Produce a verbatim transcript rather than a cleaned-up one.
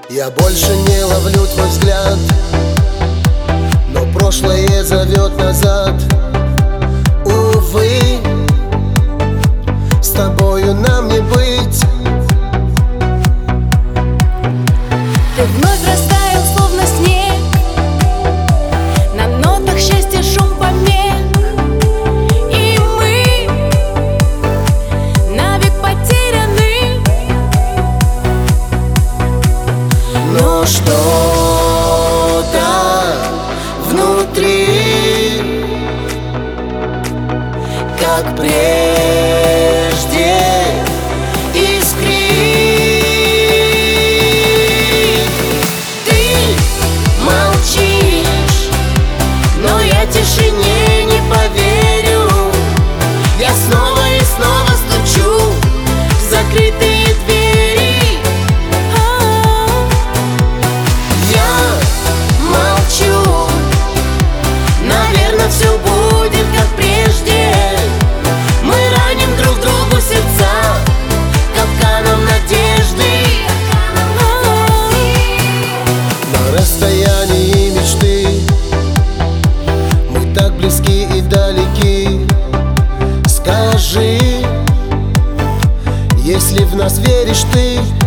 Я больше не ловлю твой взгляд, но прошлое зовет назад. Увы, с тобою нам не быть. Ты вновь растаял, словно снег, на нотах счастья шум помех, и мы навек потеряны. Но что-то внутри, как прежде, искрит. Ты молчишь, но я тишине не поверю. Я снова и снова стучу в закрытые двери. Я молчу, наверное, все будет как прежде. Мы раним друг другу сердца капканом надежды. На расстоянии мечты мы так близки и далеки. Скажи, если в нас веришь ты,